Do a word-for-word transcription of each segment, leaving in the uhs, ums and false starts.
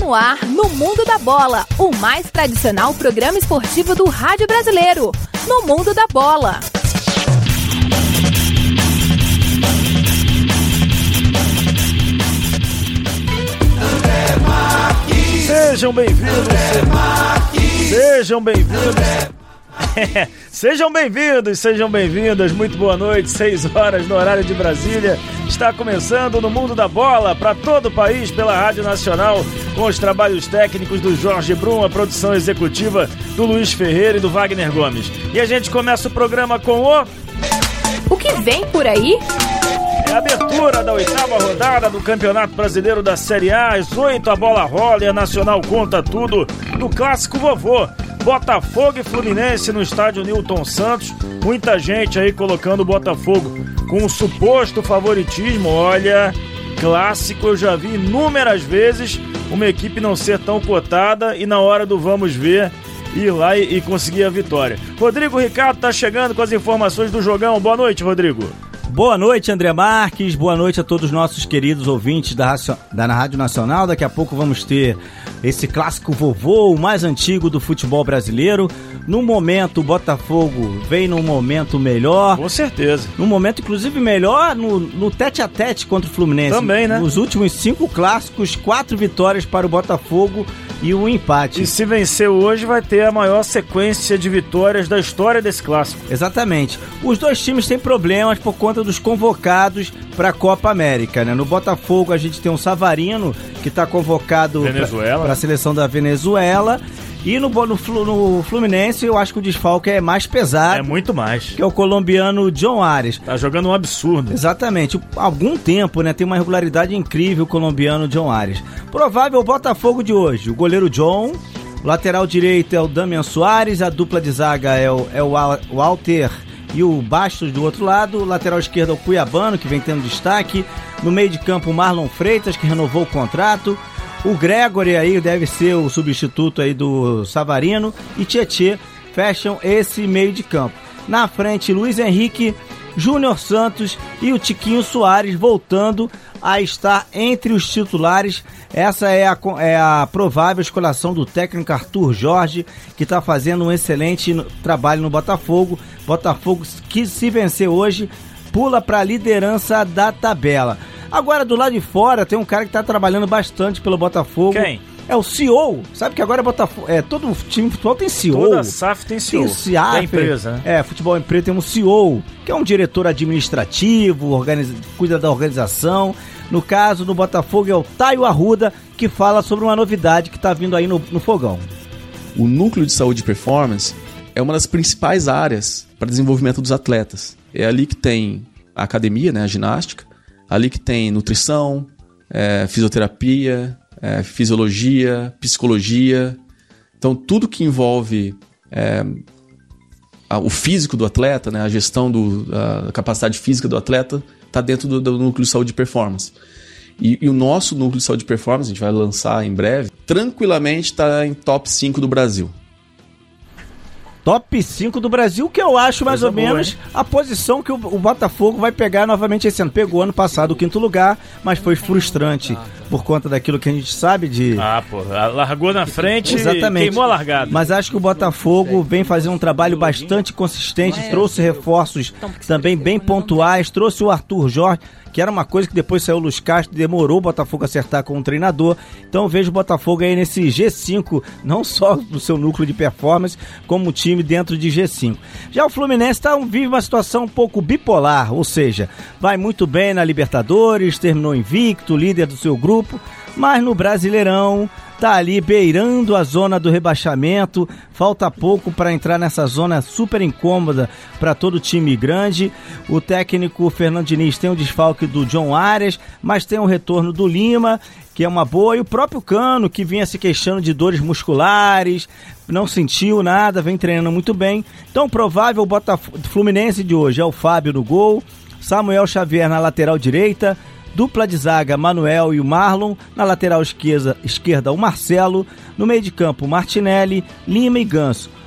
no ar no Mundo da Bola, o mais tradicional programa esportivo do rádio brasileiro. No Mundo da Bola. Sejam bem-vindos. Sejam bem-vindos. Sejam bem-vindos, sejam bem-vindas, muito boa noite, seis horas no horário de Brasília. Está começando no Mundo da Bola para todo o país pela Rádio Nacional, com os trabalhos técnicos do Jorge Brum, a produção executiva do Luiz Ferreira e do Wagner Gomes. E a gente começa o programa com o... O que vem por aí? É a abertura da oitava rodada do Campeonato Brasileiro da Série A. Às oito a bola rola e a Nacional conta tudo no Clássico Vovô. Botafogo e Fluminense no estádio Newton Santos. Muita gente aí colocando o Botafogo com um suposto favoritismo. Olha, clássico eu já vi inúmeras vezes uma equipe não ser tão cotada e na hora do vamos ver ir lá e, e conseguir a vitória. Rodrigo Ricardo tá chegando com as informações do jogão. Boa noite, Rodrigo. Boa noite, André Marques, boa noite a todos os nossos queridos ouvintes da, da Rádio Nacional. Daqui a pouco vamos ter esse clássico vovô, o mais antigo do futebol brasileiro. No momento, o Botafogo vem num momento melhor. Com certeza. Num momento, inclusive, melhor no, no tete-a-tete contra o Fluminense. Também, né? Nos últimos cinco clássicos, quatro vitórias para o Botafogo e um empate. E se vencer hoje, vai ter a maior sequência de vitórias da história desse clássico. Exatamente. Os dois times têm problemas por conta dos convocados para a Copa América, né? No Botafogo a gente tem um Savarino que está convocado para a seleção da Venezuela. E no, no, no Fluminense eu acho que o desfalque é mais pesado. É muito mais. Que é o colombiano John Arias. Tá jogando um absurdo. Exatamente. Há algum tempo, né? Tem uma regularidade incrível o colombiano John Arias. Provável Botafogo de hoje. O goleiro John, o lateral direito é o Damian Soares, a dupla de zaga é o, é o Walter e o Bastos do outro lado, o lateral esquerdo é o Cuiabano, que vem tendo destaque. No meio de campo, o Marlon Freitas, que renovou o contrato. O Gregory aí deve ser o substituto aí do Savarino. E Tietê fecham esse meio de campo. Na frente, Luiz Henrique, Júnior Santos e o Tiquinho Soares voltando a estar entre os titulares. Essa é a, é a provável escalação do técnico Arthur Jorge, que está fazendo um excelente trabalho no Botafogo. Botafogo que, se vencer hoje, pula para a liderança da tabela. Agora, do lado de fora, tem um cara que está trabalhando bastante pelo Botafogo. Quem? É o C E O. Sabe que agora é Botafogo. É, todo time de futebol tem C E O. Toda S A F tem C E O. Tem C A F, é empresa, né? É, futebol empresa tem um C E O, que é um diretor administrativo, organiza, cuida da organização. No caso, no Botafogo é o Taio Arruda, que fala sobre uma novidade que está vindo aí no, no fogão. O Núcleo de Saúde e Performance é uma das principais áreas para desenvolvimento dos atletas. É ali que tem a academia, né, a ginástica, ali que tem nutrição, é, fisioterapia, é, fisiologia, psicologia. Então, tudo que envolve é, a, o físico do atleta, né, a gestão da capacidade física do atleta, está dentro do, do Núcleo de Saúde e Performance. E, e o nosso Núcleo de Saúde e Performance, a gente vai lançar em breve, tranquilamente está em top cinco do Brasil. Top cinco do Brasil, que eu acho mais Coisa ou boa, menos hein? a posição que o, o Botafogo vai pegar novamente esse ano. Pegou ano passado o quinto lugar, mas foi frustrante por conta daquilo que a gente sabe de... Ah, pô, largou na frente. Exatamente. E queimou a largada. Mas acho que o Botafogo vem fazendo um trabalho bastante consistente, trouxe reforços também bem pontuais, trouxe o Arthur Jorge, que era uma coisa que depois saiu o Luiz Castro, demorou o Botafogo acertar com o treinador. Então eu vejo o Botafogo aí nesse G cinco, não só no seu núcleo de performance, como o time dentro de G cinco. Já o Fluminense tá, vive uma situação um pouco bipolar, ou seja, vai muito bem na Libertadores, terminou invicto, líder do seu grupo, mas no Brasileirão tá ali beirando a zona do rebaixamento, falta pouco para entrar nessa zona super incômoda para todo time grande. O técnico Fernando Diniz tem o desfalque do John Arias, mas tem o retorno do Lima, que é uma boa, e o próprio Cano, que vinha se queixando de dores musculares, não sentiu nada, vem treinando muito bem. Então o provável Botafogo Fluminense de hoje é o Fábio no gol, Samuel Xavier na lateral direita, dupla de zaga, Manuel e o Marlon. Na lateral esquerda, esquerda o Marcelo. No meio de campo, Martinelli, Lima e Ganso.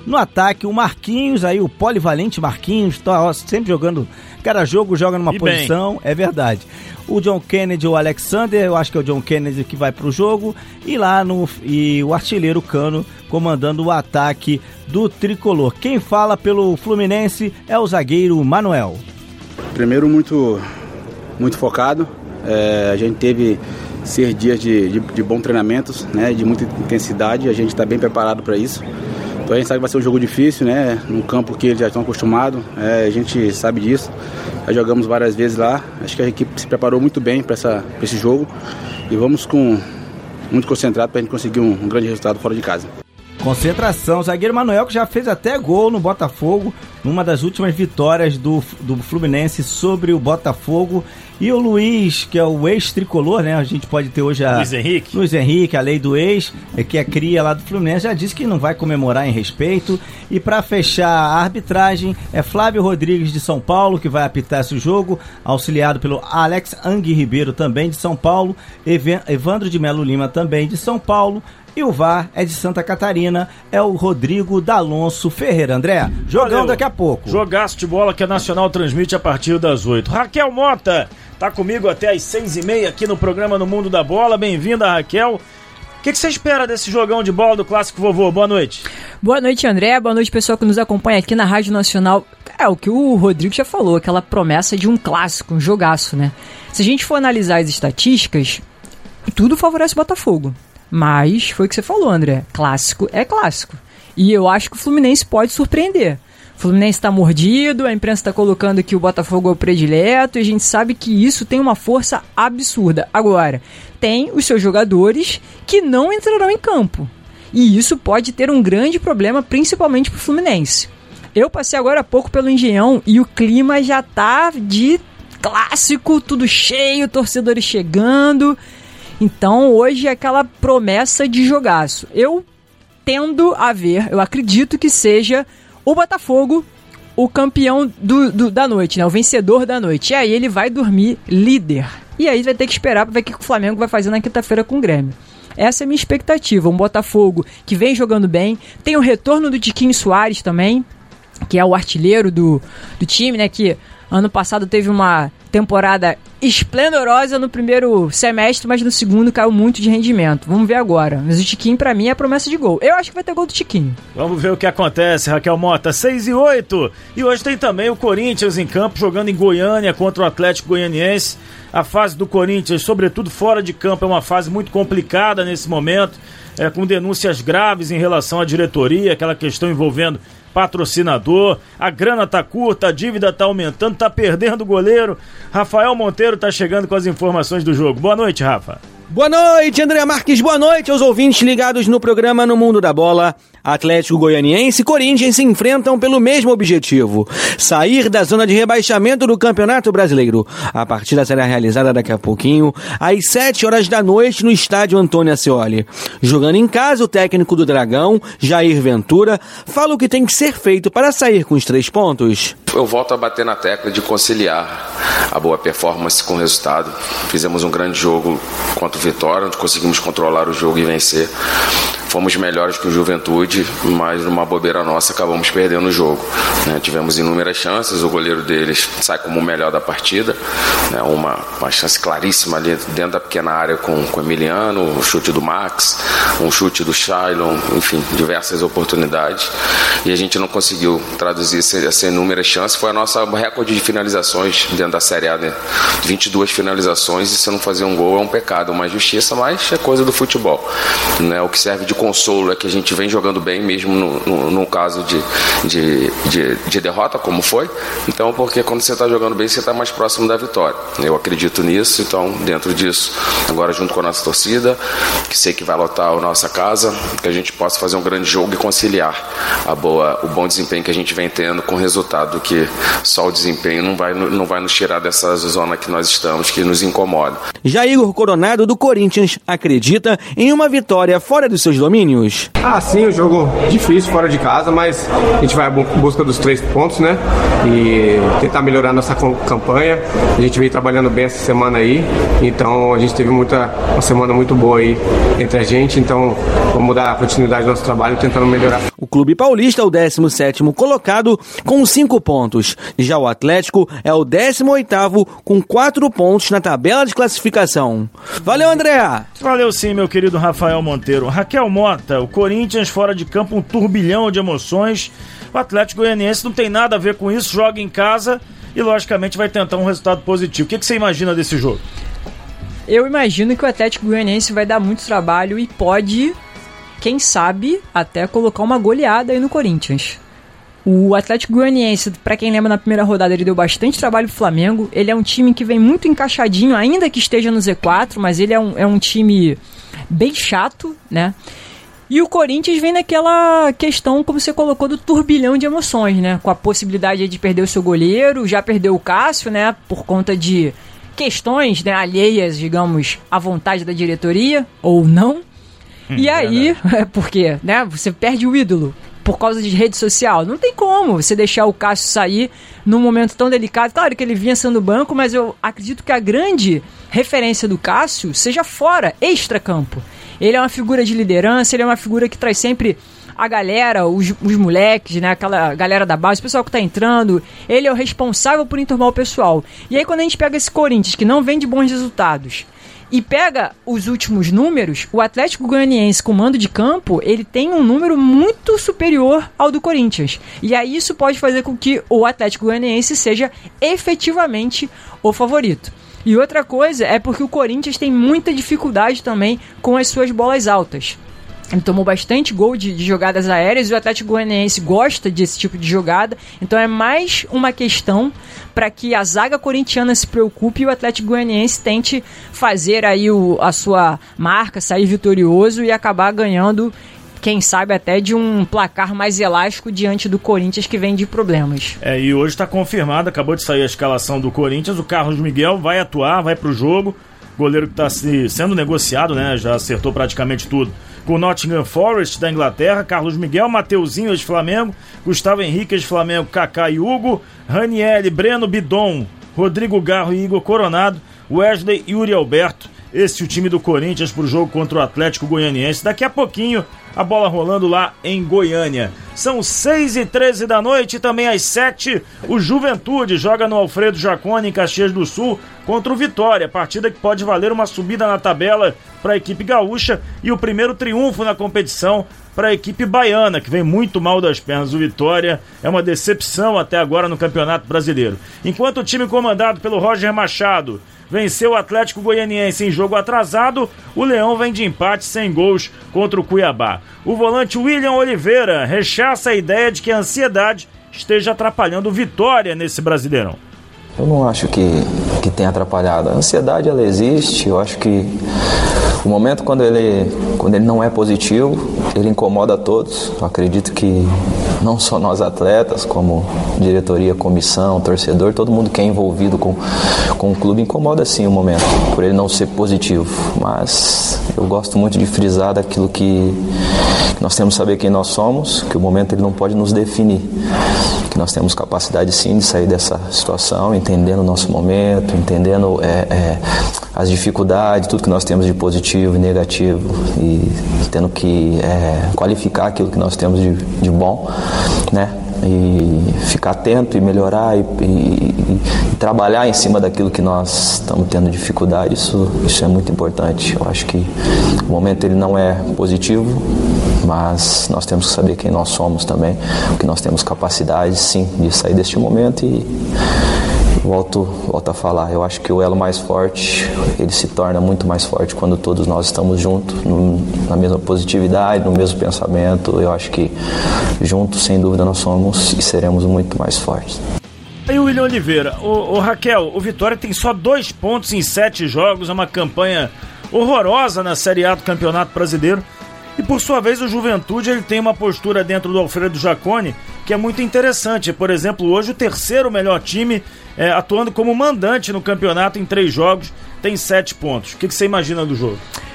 No ataque, o Marquinhos, aí o polivalente Marquinhos, tá sempre jogando, cada jogo joga numa e posição, bem. É verdade. O John Kennedy, o Alexander, eu acho que é o John Kennedy que vai pro jogo, e lá no e o artilheiro Cano comandando o ataque do tricolor. Quem fala pelo Fluminense é o zagueiro Manuel. Primeiro, muito, muito focado. É, a gente teve seis dias de, de, de bons treinamentos, né, de muita intensidade, a gente está bem preparado para isso. Então a gente sabe que vai ser um jogo difícil, né, num campo que eles já estão acostumados, é, a gente sabe disso. Já jogamos várias vezes lá, acho que a equipe se preparou muito bem para esse jogo e vamos com muito concentrado para a gente conseguir um, um grande resultado fora de casa. Concentração, o zagueiro Manuel que já fez até gol no Botafogo, numa das últimas vitórias do, do Fluminense sobre o Botafogo. E o Luiz, que é o ex-tricolor, né? A gente pode ter hoje a... Luiz Henrique. Luiz Henrique, a lei do ex, que é cria lá do Fluminense, já disse que não vai comemorar em respeito. E para fechar a arbitragem, é Flávio Rodrigues de São Paulo, que vai apitar esse jogo, auxiliado pelo Alex Angui Ribeiro, também de São Paulo, Evandro de Melo Lima, também de São Paulo. E o V A R é de Santa Catarina, é o Rodrigo D'Alonso Ferreira. André, jogão Valeu. Daqui a pouco. Jogaço de bola que a Nacional transmite a partir das oito. Raquel Mota tá comigo até às seis e meia aqui no programa No Mundo da Bola. Bem-vinda, Raquel. O que, que você espera desse jogão de bola do Clássico Vovô? Boa noite. Boa noite, André. Boa noite, pessoal que nos acompanha aqui na Rádio Nacional. É o que o Rodrigo já falou, aquela promessa de um clássico, um jogaço, né? Se a gente for analisar as estatísticas, tudo favorece o Botafogo. Mas foi o que você falou, André. Clássico é clássico. E eu acho que o Fluminense pode surpreender. O Fluminense está mordido, a imprensa está colocando que o Botafogo é o predileto, e a gente sabe que isso tem uma força absurda. Agora, tem os seus jogadores que não entrarão em campo. E isso pode ter um grande problema, principalmente para o Fluminense. Eu passei agora há pouco pelo Engenhão e o clima já tá de clássico, tudo cheio, torcedores chegando. Então hoje é aquela promessa de jogaço. Eu tendo a ver, eu acredito que seja o Botafogo o campeão do, do, da noite, né? O vencedor da noite. E aí ele vai dormir líder. E aí vai ter que esperar para ver o que o Flamengo vai fazer na quinta-feira com o Grêmio. Essa é a minha expectativa. Um Botafogo que vem jogando bem. Tem o retorno do Tiquinho Soares também, que é o artilheiro do, do time, né? Que ano passado teve uma temporada esplendorosa no primeiro semestre, mas no segundo caiu muito de rendimento. Vamos ver agora. Mas o Tiquinho, pra mim, é a promessa de gol. Eu acho que vai ter gol do Tiquinho. Vamos ver o que acontece, Raquel Mota. seis e oito. E hoje tem também o Corinthians em campo, jogando em Goiânia contra o Atlético Goianiense. A fase do Corinthians, sobretudo fora de campo, é uma fase muito complicada nesse momento, é, com denúncias graves em relação à diretoria, aquela questão envolvendo patrocinador, a grana tá curta, a dívida tá aumentando, tá perdendo o goleiro. Rafael Monteiro tá chegando com as informações do jogo. Boa noite, Rafa. Boa noite, André Marques, boa noite aos ouvintes ligados no programa No Mundo da Bola. Atlético Goianiense e Corinthians se enfrentam pelo mesmo objetivo: sair da zona de rebaixamento do Campeonato Brasileiro. A partida será realizada daqui a pouquinho, às sete horas da noite, no estádio Antônio Ascioli. Jogando em casa, o técnico do Dragão, Jair Ventura, fala o que tem que ser feito para sair com os três pontos. Eu volto a bater na tecla de conciliar a boa performance com o resultado. Fizemos um grande jogo contra o Vitória, onde conseguimos controlar o jogo e vencer. Fomos melhores que o Juventude, mas numa bobeira nossa acabamos perdendo o jogo. Né? Tivemos inúmeras chances, o goleiro deles sai como o melhor da partida, né? uma, uma chance claríssima ali dentro da pequena área com, com o Emiliano, o chute do Max, um chute do Shailon, enfim, diversas oportunidades. E a gente não conseguiu traduzir essas inúmeras chances. Foi a nossa recorde de finalizações dentro da Série A, né? vinte e duas finalizações, e se não fazer um gol é um pecado, uma justiça, mas é coisa do futebol. Né? O que serve de consolo é que a gente vem jogando bem, mesmo no, no, no caso de, de, de, de derrota, como foi. Então, porque quando você está jogando bem, você está mais próximo da vitória. Eu acredito nisso, então, dentro disso, agora junto com a nossa torcida, que sei que vai lotar a nossa casa, que a gente possa fazer um grande jogo e conciliar a boa, o bom desempenho que a gente vem tendo com o resultado, que só o desempenho não vai, não vai nos tirar dessa zona que nós estamos, que nos incomoda. Já Igor Coronado, do Corinthians, acredita em uma vitória fora dos seus domínios condomínios. Ah, sim, o jogo difícil fora de casa, mas a gente vai em busca dos três pontos, né? E tentar melhorar nossa campanha. A gente veio trabalhando bem essa semana aí, então a gente teve muita, uma semana muito boa aí entre a gente, então vamos dar continuidade ao nosso trabalho tentando melhorar. O Clube Paulista é o décimo sétimo colocado com cinco pontos. Já o Atlético é o décimo oitavo com quatro pontos na tabela de classificação. Valeu, André! Valeu sim, meu querido Rafael Monteiro. Raquel Mota, o Corinthians fora de campo, um turbilhão de emoções. O Atlético Goianiense não tem nada a ver com isso, joga em casa e logicamente vai tentar um resultado positivo. O que, que você imagina desse jogo? Eu imagino que o Atlético Goianiense vai dar muito trabalho e pode, quem sabe, até colocar uma goleada aí no Corinthians. O Atlético Goianiense, pra quem lembra, na primeira rodada ele deu bastante trabalho pro Flamengo. Ele é um time que vem muito encaixadinho, ainda que esteja no Z quatro, mas ele é um, é um time bem chato, né? E o Corinthians vem naquela questão, como você colocou, do turbilhão de emoções, né? Com a possibilidade de perder o seu goleiro, já perdeu o Cássio, né? Por conta de questões, né, alheias, digamos, à vontade da diretoria, ou não. Hum, e aí, é porque, né, você perde o ídolo por causa de rede social. Não tem como você deixar o Cássio sair num momento tão delicado. Claro que ele vinha sendo banco, mas eu acredito que a grande referência do Cássio seja fora, extra-campo. Ele é uma figura de liderança, ele é uma figura que traz sempre a galera, os, os moleques, né, aquela galera da base, o pessoal que tá entrando. Ele é o responsável por enturmar o pessoal. E aí quando a gente pega esse Corinthians, que não vem de bons resultados, e pega os últimos números, o Atlético Goianiense com mando de campo, ele tem um número muito superior ao do Corinthians. E aí isso pode fazer com que o Atlético Goianiense seja efetivamente o favorito. E outra coisa é porque o Corinthians tem muita dificuldade também com as suas bolas altas. Ele tomou bastante gol de, de jogadas aéreas e o Atlético Goianiense gosta desse tipo de jogada. Então é mais uma questão para que a zaga corintiana se preocupe e o Atlético Goianiense tente fazer aí o, a sua marca, sair vitorioso e acabar ganhando, quem sabe até de um placar mais elástico diante do Corinthians, que vem de problemas. É, e hoje está confirmado, acabou de sair a escalação do Corinthians, o Carlos Miguel vai atuar, vai para o jogo, goleiro que está sendo negociado, né, já acertou praticamente tudo. Com o Nottingham Forest da Inglaterra, Carlos Miguel, Mateuzinho de Flamengo, Gustavo Henrique de Flamengo, Kaká e Hugo, Ranieri, Breno Bidon, Rodrigo Garro e Igor Coronado, Wesley e Yuri Alberto. Esse é o time do Corinthians pro jogo contra o Atlético Goianiense. Daqui a pouquinho, a bola rolando lá em Goiânia. São seis e treze da noite e também às sete, o Juventude joga no Alfredo Jaconi, em Caxias do Sul, contra o Vitória. Partida que pode valer uma subida na tabela para a equipe gaúcha e o primeiro triunfo na competição para a equipe baiana, que vem muito mal das pernas. O Vitória é uma decepção até agora no Campeonato Brasileiro. Enquanto o time comandado pelo Roger Machado venceu o Atlético Goianiense em jogo atrasado, o Leão vem de empate sem gols contra o Cuiabá. O volante William Oliveira rechaça a ideia de que a ansiedade esteja atrapalhando o Vitória nesse Brasileirão. Eu não acho que, que tenha atrapalhado. A ansiedade, ela existe. Eu acho que o momento quando ele, quando ele não é positivo, ele incomoda a todos. Eu acredito que não só nós atletas, como diretoria, comissão, torcedor, todo mundo que é envolvido com, com o clube incomoda sim o momento, por ele não ser positivo. Mas eu gosto muito de frisar daquilo que, que nós temos que saber quem nós somos, que o momento ele não pode nos definir, que nós temos capacidade sim de sair dessa situação, entendendo o nosso momento, entendendo é, é, as dificuldades, tudo que nós temos de positivo e negativo, e tendo que é, qualificar aquilo que nós temos de, de bom, né? E ficar atento e melhorar e, e, e trabalhar em cima daquilo que nós estamos tendo dificuldade. Isso, isso é muito importante. Eu acho que o momento ele não é positivo, mas nós temos que saber quem nós somos também, que nós temos capacidade sim de sair deste momento. E volto, volto a falar, eu acho que o elo mais forte, ele se torna muito mais forte quando todos nós estamos juntos, no, na mesma positividade, no mesmo pensamento. Eu acho que juntos, sem dúvida, nós somos e seremos muito mais fortes. E o William Oliveira, o, o Raquel, o Vitória tem só dois pontos em sete jogos, é uma campanha horrorosa na Série A do Campeonato Brasileiro. E por sua vez o Juventude ele tem uma postura dentro do Alfredo Jaconi que é muito interessante. Por exemplo, hoje o terceiro melhor time é, atuando como mandante no campeonato em três jogos, tem sete pontos. O que, que você imagina do jogo?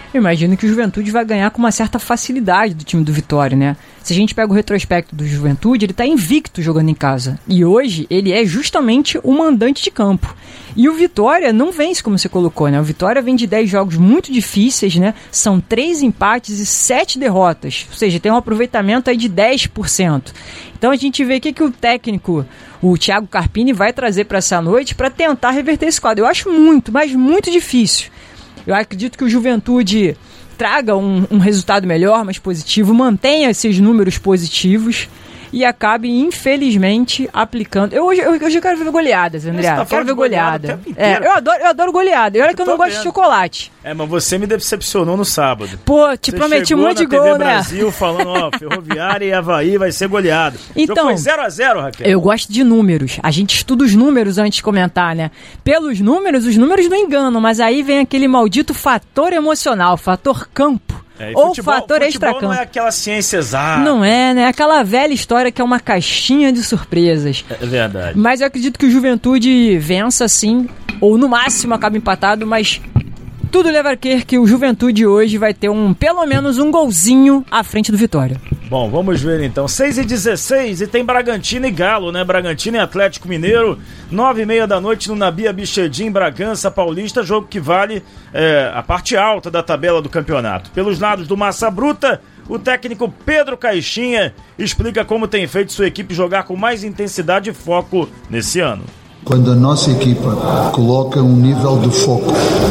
eu imagino que o Juventude vai ganhar com uma certa facilidade do time do Vitória, né? Se a gente pega o retrospecto do Juventude, ele tá invicto jogando em casa. E hoje ele é justamente o mandante de campo. E o Vitória não vence, como você colocou, né? O Vitória vem de dez jogos muito difíceis, né? São três empates e sete derrotas. Ou seja, tem um aproveitamento aí de dez por cento. Então a gente vê o que, que o técnico, o Thiago Carpini, vai trazer para essa noite para tentar reverter esse quadro. Eu acho muito, mas muito difícil. Eu acredito que o Juventude traga um, um resultado melhor, mais positivo, mantenha esses números positivos e acabe, infelizmente, aplicando... Eu hoje eu, eu, eu quero ver goleadas, André. Tá quero ver goleada. É, eu, adoro, eu adoro goleada. E olha que eu não gosto vendo. de chocolate. É, mas você me decepcionou no sábado. Pô, te você prometi um monte de gol, T V né? Brasil falando, ó, Ferroviária e Avaí vai ser goleado. Então, foi zero a zero, Raquel. Eu gosto de números. A gente estuda os números antes de comentar, né? Pelos números, os números não enganam, mas aí vem aquele maldito fator emocional, fator campo. É, ou futebol, fator extracampo. Não é aquela ciência exata. Não é, né? Aquela velha história que é uma caixinha de surpresas. É verdade. Mas eu acredito que o Juventude vença sim, ou no máximo acaba empatado, mas tudo leva a crer que o Juventude hoje vai ter um, pelo menos um golzinho à frente do Vitória. Bom, vamos ver então. seis e dezesseis e tem Bragantino e Galo, né? Bragantino e Atlético Mineiro, nove e meia da noite no Nabi Abichedin, Bragança Paulista, jogo que vale é, a parte alta da tabela do campeonato. Pelos lados do Massa Bruta, o técnico Pedro Caixinha explica como tem feito sua equipe jogar com mais intensidade e foco nesse ano. Quando a nossa equipa coloca um nível de foco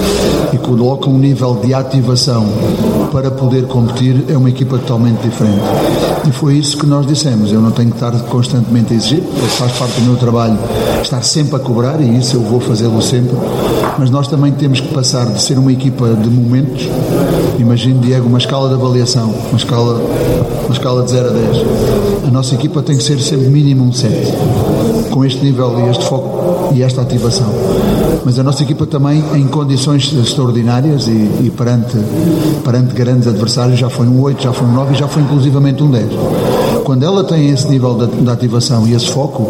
e coloca um nível de ativação para poder competir, é uma equipa totalmente diferente. E foi isso que nós dissemos. Eu não tenho que estar constantemente a exigir, porque faz parte do meu trabalho estar sempre a cobrar, e isso eu vou fazê-lo sempre. Mas nós também temos que passar de ser uma equipa de momentos. Imagine, Diego, uma escala de avaliação, uma escala, uma escala de zero a dez. A nossa equipa tem que ser sempre mínimo um sete, com este nível e este foco e esta ativação. Mas a nossa equipa também, em condições extraordinárias e, e perante, perante grandes adversários, já foi um oito, já foi um nove e já foi inclusivamente um dez. Quando ela tem esse nível de, de ativação e esse foco,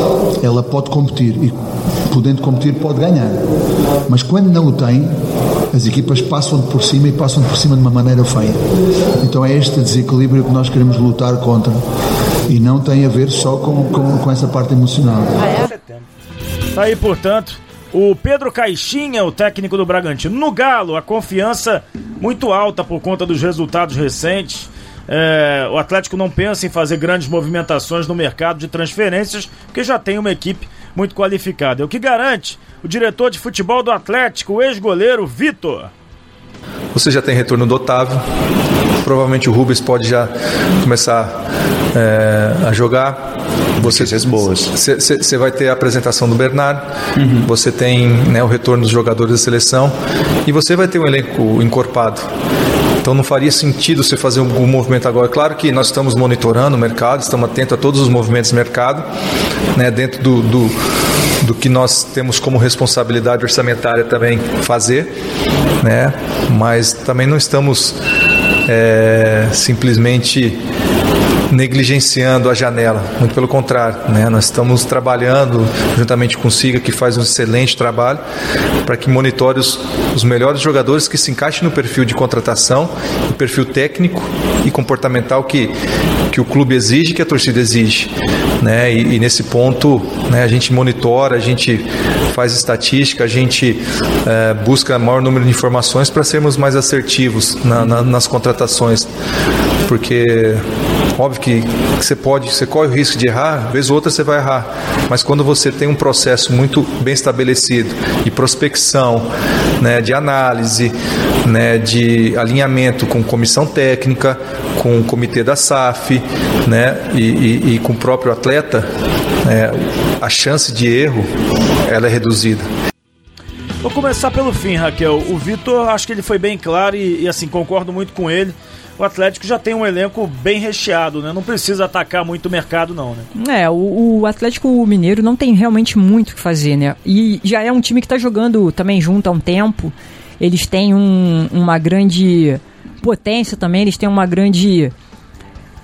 ela pode competir, e podendo competir pode ganhar. Mas quando não o tem, as equipas passam por cima e passam por cima de uma maneira feia. Então é este desequilíbrio que nós queremos lutar contra, e não tem a ver só com, com, com essa parte emocional. Tá aí, portanto, o Pedro Caixinha, o técnico do Bragantino. No Galo, a confiança muito alta por conta dos resultados recentes. É, o Atlético não pensa em fazer grandes movimentações no mercado de transferências, porque já tem uma equipe muito qualificada. É o que garante o diretor de futebol do Atlético, o ex-goleiro Vitor. Você já tem retorno do Otávio, provavelmente o Rubens pode já começar é, a jogar. Você Você vai ter a apresentação do Bernard, uhum. Você tem, né, o retorno dos jogadores da seleção e você vai ter um elenco encorpado. Então não faria sentido você fazer algum movimento agora. Claro que nós estamos monitorando o mercado, estamos atentos a todos os movimentos do mercado, né, dentro do, do, do que nós temos como responsabilidade orçamentária também fazer, né, mas também não estamos é, simplesmente negligenciando a janela, muito pelo contrário, né? Nós estamos trabalhando juntamente com o Siga, que faz um excelente trabalho para que monitore os, os melhores jogadores que se encaixem no perfil de contratação, no perfil técnico e comportamental que, que o clube exige, que a torcida exige, né? E, e nesse ponto, né, a gente monitora, a gente faz estatística, a gente é, busca maior número de informações para sermos mais assertivos na, na, nas contratações, porque óbvio que você pode, você corre o risco de errar, vez ou outra você vai errar, mas quando você tem um processo muito bem estabelecido de prospecção, né, de análise, né, de alinhamento com comissão técnica, com o comitê da S A F, né, e, e, e com o próprio atleta, né, a chance de erro ela é reduzida. Vou começar pelo fim, Raquel. O Vitor, acho que ele foi bem claro e, e assim, concordo muito com ele. O Atlético já tem um elenco bem recheado, né? Não precisa atacar muito o mercado, não, né? É, o, o Atlético Mineiro não tem realmente muito o que fazer, né? E já é um time que tá jogando também junto há um tempo. Eles têm um, uma grande potência também, eles têm uma grande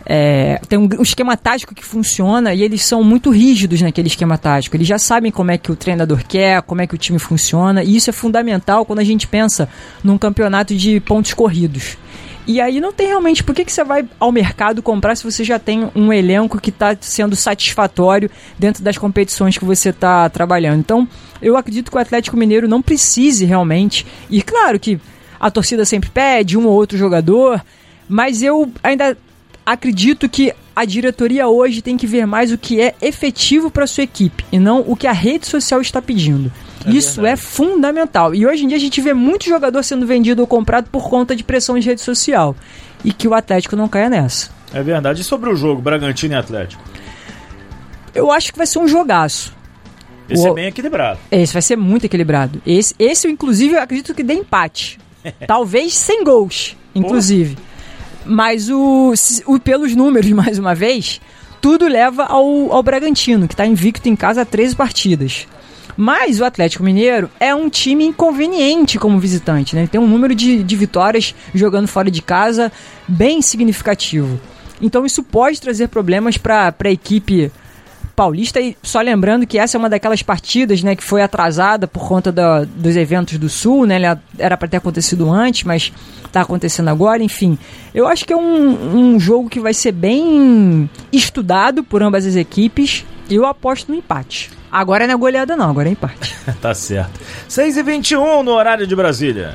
É, tem um, um esquema tático que funciona e eles são muito rígidos naquele esquema tático. Eles já sabem como é que o treinador quer, como é que o time funciona, e isso é fundamental quando a gente pensa num campeonato de pontos corridos. E aí não tem realmente por que, que você vai ao mercado comprar se você já tem um elenco que está sendo satisfatório dentro das competições que você está trabalhando. Então, eu acredito que o Atlético Mineiro não precise realmente, e claro que a torcida sempre pede um ou outro jogador, mas eu ainda acredito que a diretoria hoje tem que ver mais o que é efetivo para sua equipe e não o que a rede social está pedindo. É Isso verdade. É fundamental. E hoje em dia a gente vê muito jogador sendo vendido ou comprado por conta de pressão de rede social. E que o Atlético não caia nessa. É verdade. E sobre o jogo, Bragantino e Atlético? Eu acho que vai ser um jogaço. Esse o... é bem equilibrado. Esse vai ser muito equilibrado. Esse, esse inclusive, eu acredito que dê empate. Talvez sem gols, inclusive. Pô. Mas o, o, pelos números, mais uma vez, tudo leva ao, ao Bragantino, que está invicto em casa há treze partidas. Mas o Atlético Mineiro é um time inconveniente como visitante, né? Ele tem um número de, de vitórias jogando fora de casa bem significativo. Então isso pode trazer problemas para a equipe paulista. E só lembrando que essa é uma daquelas partidas, né, que foi atrasada por conta da, dos eventos do Sul, né? Ela era para ter acontecido antes, mas está acontecendo agora. Enfim, eu acho que é um, um jogo que vai ser bem estudado por ambas as equipes. E eu aposto no empate. Agora não é goleada não, agora é empate. Tá certo. seis e vinte e um no horário de Brasília.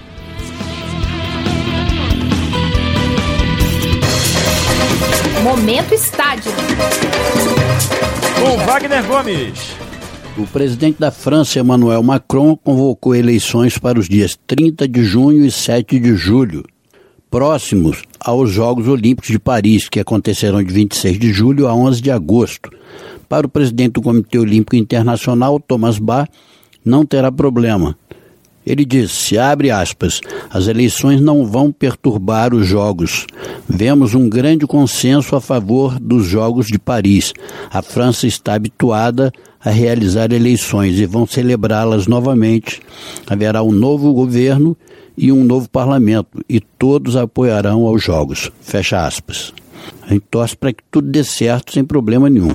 Momento Estádio. Com Wagner Gomes. O presidente da França, Emmanuel Macron, convocou eleições para os dias trinta de junho e sete de julho, próximos aos Jogos Olímpicos de Paris, que acontecerão de vinte e seis de julho a onze de agosto. Para o presidente do Comitê Olímpico Internacional, Thomas Bach, não terá problema. Ele disse, abre aspas, as eleições não vão perturbar os Jogos. Vemos um grande consenso a favor dos Jogos de Paris. A França está habituada a realizar eleições e vão celebrá-las novamente. Haverá um novo governo e um novo parlamento e todos apoiarão aos Jogos. Fecha aspas. A gente torce para que tudo dê certo sem problema nenhum.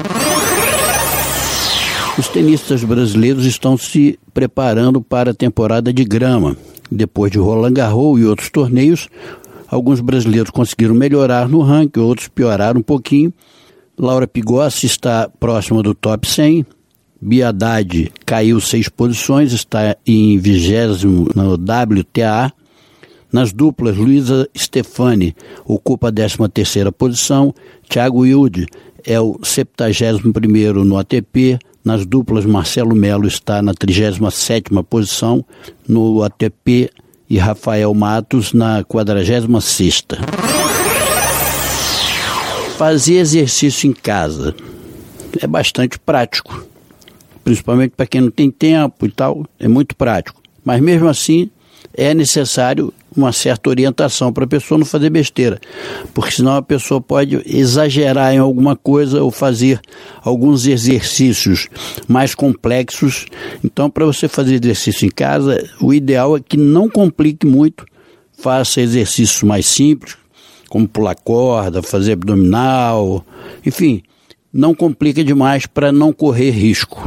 Os tenistas brasileiros estão se preparando para a temporada de grama. Depois de Roland Garros e outros torneios, alguns brasileiros conseguiram melhorar no ranking, outros pioraram um pouquinho. Laura Pigossi está próxima do top cem. Bia Haddad caiu seis posições, está em vigésimo no W T A. Nas duplas, Luísa Stefani ocupa a décima terceira posição. Thiago Wilde é o septuagésimo primeiro no A T P. Nas duplas, Marcelo Melo está na trigésima sétima posição no A T P e Rafael Matos na quadragésima sexta. Fazer exercício em casa é bastante prático, principalmente para quem não tem tempo e tal, é muito prático. Mas mesmo assim, é necessário uma certa orientação para a pessoa não fazer besteira, porque senão a pessoa pode exagerar em alguma coisa ou fazer alguns exercícios mais complexos. Então, para você fazer exercício em casa, o ideal é que não complique muito, faça exercícios mais simples, como pular corda, fazer abdominal, enfim, não complica demais para não correr risco.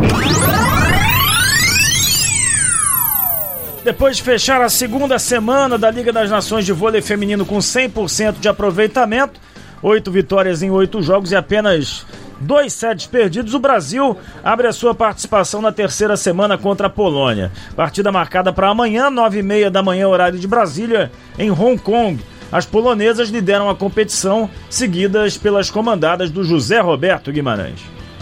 Depois de fechar a segunda semana da Liga das Nações de Vôlei Feminino com cem por cento de aproveitamento, oito vitórias em oito jogos e apenas dois sets perdidos, o Brasil abre a sua participação na terceira semana contra a Polônia. Partida marcada para amanhã, nove e meia da manhã, horário de Brasília, em Hong Kong. As polonesas lideram a competição, seguidas pelas comandadas do José Roberto Guimarães.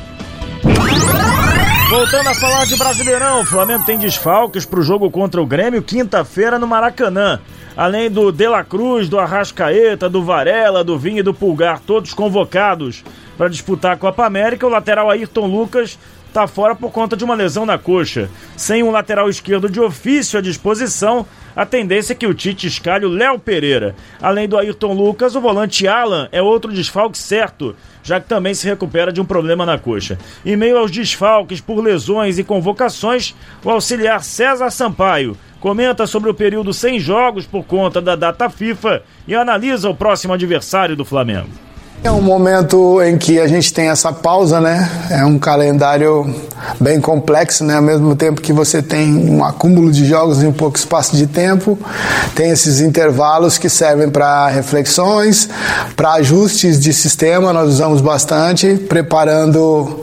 Voltando a falar de Brasileirão, o Flamengo tem desfalques para o jogo contra o Grêmio, quinta-feira no Maracanã. Além do De La Cruz, do Arrascaeta, do Varela, do Vinha e do Pulgar, todos convocados para disputar a Copa América, o lateral Ayrton Lucas está fora por conta de uma lesão na coxa. Sem um lateral esquerdo de ofício à disposição, a tendência é que o Tite escalhe o Léo Pereira. Além do Ayrton Lucas, o volante Alan é outro desfalque certo, já que também se recupera de um problema na coxa. Em meio aos desfalques por lesões e convocações, o auxiliar César Sampaio comenta sobre o período sem jogos por conta da data FIFA e analisa o próximo adversário do Flamengo. É um momento em que a gente tem essa pausa, né? É um calendário bem complexo, né? Ao mesmo tempo que você tem um acúmulo de jogos em um pouco espaço de tempo, tem esses intervalos que servem para reflexões, para ajustes de sistema, nós usamos bastante, preparando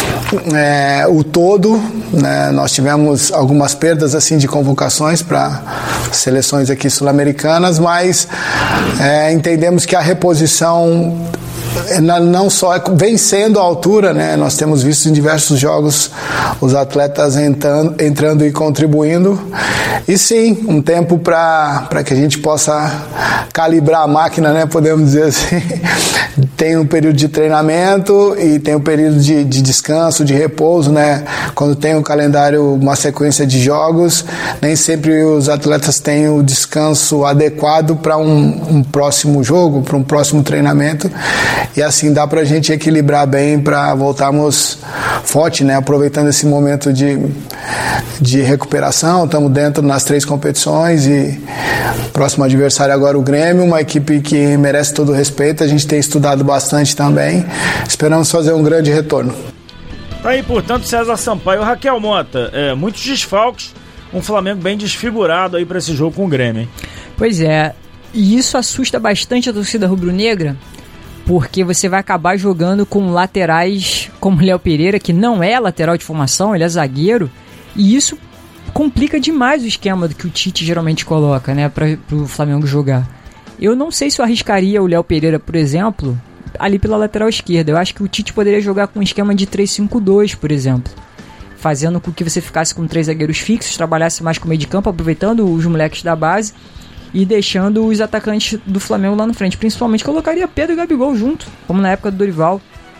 é, o todo, né? Nós tivemos algumas perdas assim de convocações para seleções aqui sul-americanas, mas é, entendemos que a reposição não só vencendo a altura, né? Nós temos visto em diversos jogos os atletas entrando, entrando e contribuindo, e sim, um tempo para para que a gente possa calibrar a máquina, né? Podemos dizer assim. Tem um período de treinamento e tem um período de, de descanso, de repouso, né? Quando tem um calendário, uma sequência de jogos, nem sempre os atletas têm o descanso adequado para um, um próximo jogo, para um próximo treinamento. E assim dá para a gente equilibrar bem para voltarmos forte, né? Aproveitando esse momento de, de recuperação. Estamos dentro nas três competições e próximo adversário agora o Grêmio, uma equipe que merece todo o respeito. A gente tem estudado bastante também. Esperamos fazer um grande retorno. Aí, portanto, César Sampaio, Raquel Mota, é, muitos desfalques, um Flamengo bem desfigurado aí para esse jogo com o Grêmio, hein? Pois é, e isso assusta bastante a torcida rubro-negra, porque você vai acabar jogando com laterais como Léo Pereira, que não é lateral de formação, ele é zagueiro, e isso complica demais o esquema do que o Tite geralmente coloca, né, para o Flamengo jogar. Eu não sei se eu arriscaria o Léo Pereira, por exemplo, ali pela lateral esquerda. Eu acho que o Tite poderia jogar com um esquema de três cinco dois, por exemplo, fazendo com que você ficasse com três zagueiros fixos, trabalhasse mais com o meio de campo, aproveitando os moleques da base e deixando os atacantes do Flamengo lá na frente. Principalmente colocaria Pedro e Gabigol junto, como na época do Dorival.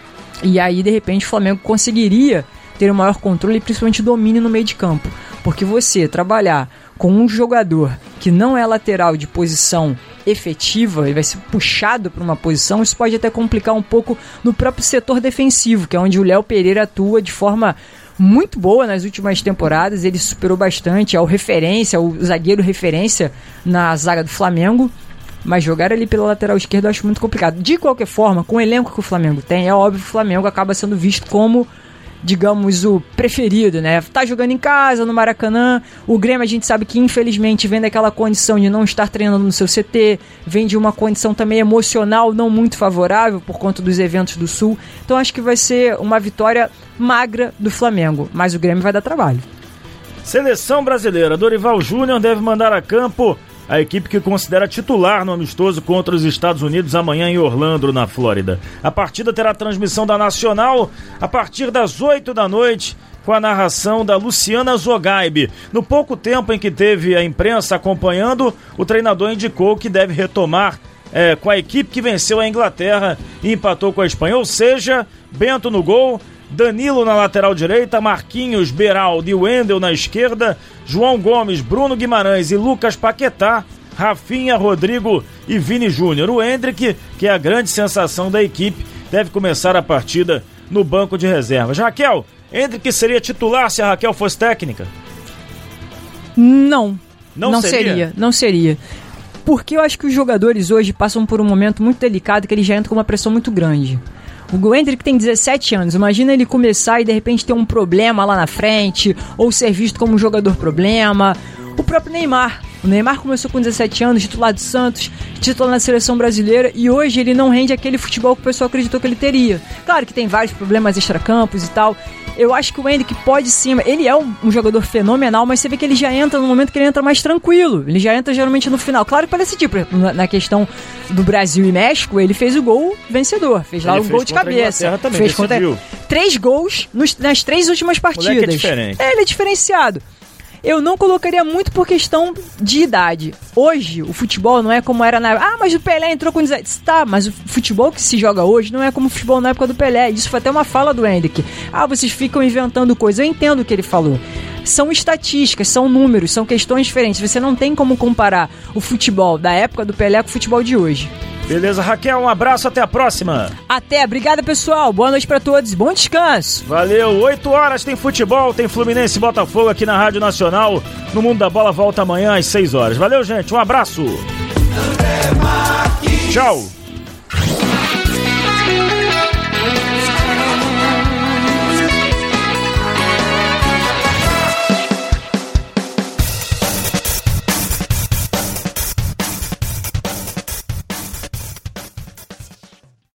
E aí, de repente, o Flamengo conseguiria ter um maior controle e principalmente domínio no meio de campo. Porque você trabalhar com um jogador que não é lateral de posição efetiva e vai ser puxado para uma posição, isso pode até complicar um pouco no próprio setor defensivo, que é onde o Léo Pereira atua de forma muito boa nas últimas temporadas. Ele superou bastante, é o referência, o zagueiro referência na zaga do Flamengo, mas jogar ali pela lateral esquerda eu acho muito complicado. De qualquer forma, com o elenco que o Flamengo tem, é óbvio que o Flamengo acaba sendo visto como, digamos, o preferido, né? Tá jogando em casa, no Maracanã. O Grêmio, a gente sabe que infelizmente vem daquela condição de não estar treinando no seu C T, vem de uma condição também emocional não muito favorável por conta dos eventos do Sul. Então acho que vai ser uma vitória magra do Flamengo, mas o Grêmio vai dar trabalho. Seleção brasileira, Dorival Júnior deve mandar a campo a equipe que considera titular no amistoso contra os Estados Unidos amanhã em Orlando, na Flórida. A partida terá transmissão da Nacional a partir das oito da noite, com a narração da Luciana Zogaib. No pouco tempo em que teve a imprensa acompanhando, o treinador indicou que deve retomar é, com a equipe que venceu a Inglaterra e empatou com a Espanha. Ou seja, Bento no gol, Danilo na lateral direita, Marquinhos, Beraldo e Wendel na esquerda, João Gomes, Bruno Guimarães e Lucas Paquetá, Rafinha, Rodrigo e Vini Júnior. O Endrick, que é a grande sensação da equipe, deve começar a partida no banco de reservas. Raquel, Endrick seria titular se a Raquel fosse técnica? Não, não, não seria? seria, não seria. Porque eu acho que os jogadores hoje passam por um momento muito delicado, que eles já entram com uma pressão muito grande. O Endrick tem dezessete anos, imagina ele começar e de repente ter um problema lá na frente, ou ser visto como um jogador problema. O próprio Neymar, o Neymar começou com dezessete anos, titular do Santos, titular na seleção brasileira, e hoje ele não rende aquele futebol que o pessoal acreditou que ele teria. Claro que tem vários problemas extracampos e tal. Eu acho que o Endrick pode sim, ele é um, um jogador fenomenal, mas você vê que ele já entra no momento que ele entra mais tranquilo. Ele já entra geralmente no final. Claro que para esse tipo, na, na questão do Brasil e México, ele fez o gol vencedor, fez lá o gol de cabeça. Também, fez contra três gols nos, nas três últimas partidas. Moleque é diferente. É, ele é diferenciado. Eu não colocaria muito por questão de idade. Hoje, o futebol não é como era na... Ah, mas o Pelé entrou com dezessete... Tá, mas o futebol que se joga hoje não é como o futebol na época do Pelé. Isso foi até uma fala do Endrick. Ah, vocês ficam inventando coisas. Eu entendo o que ele falou. São estatísticas, são números, são questões diferentes. Você não tem como comparar o futebol da época do Pelé com o futebol de hoje. Beleza, Raquel, um abraço, até a próxima. Até, obrigada pessoal, boa noite pra todos, bom descanso. Valeu, oito horas tem futebol, tem Fluminense e Botafogo aqui na Rádio Nacional. No Mundo da Bola volta amanhã às seis horas. Valeu, gente, um abraço. Tchau.